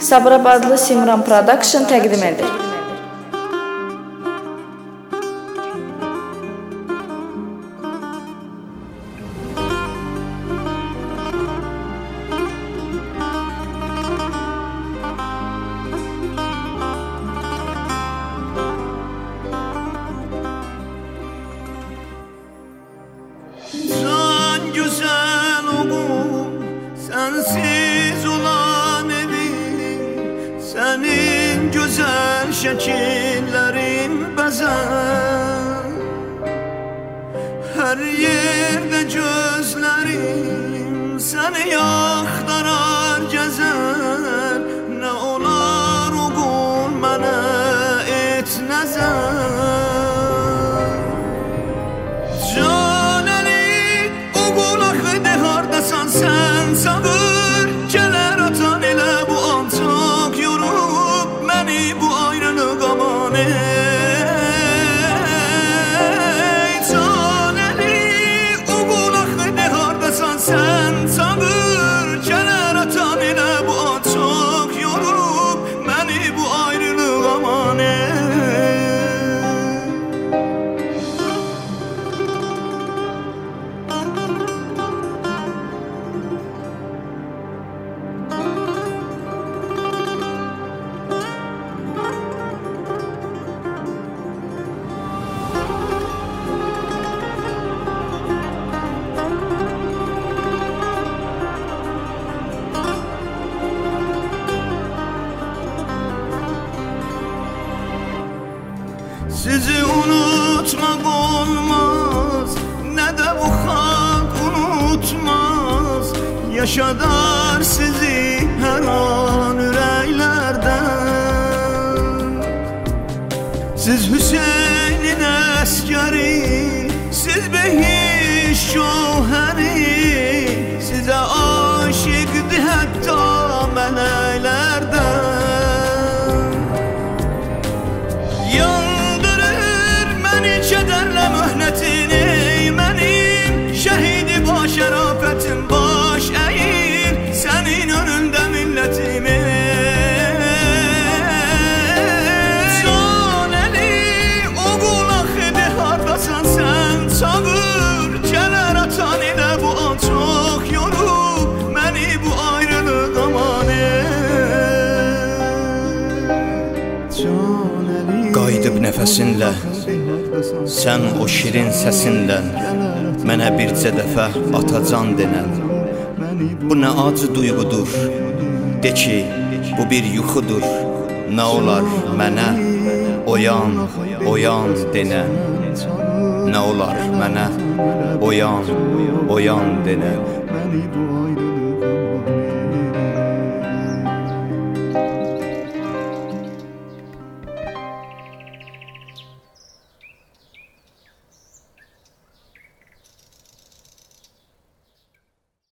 Sabirabadlı Simran Production təqdim edir. Can güzel oğul, sensiz olan evim, senin güzel şekillerin bezer. Her yerde gözlerim seni axtarar gezer. Ne olar oğul mənə et nəzər. Sen sabır keler atan elə bu an çok yorub məni bu ayrılık aman ey caneli oğul axıdı hardasan sen sabır keler atan elə bu an çok yorub məni bu ayrılık aman ey. Sizi unutmak olmaz, ne de bu halk unutmaz. Yaşadar sizi her an ürəklərdən. Siz Hüseynin əskəri, siz behiş şohəri, sizə aşiqdir hətta mələklərdən. Kederle mühnetini benim şehidi baş şerafetim baş eğir senin önünde milletimi. Caneli oğul axıdı hardasan sen sabır keler atan ile bu an çok yorub məni bu ayrılık aman qayıdıb nəfəsinlə sen o şirin səsinlə mənə bircə dəfə atacan denən. Bu nə acı duyğudur, de ki bu bir yuxudur. Nə olar mənə oyan, oyan denən. Nə olar mənə oyan, oyan denən.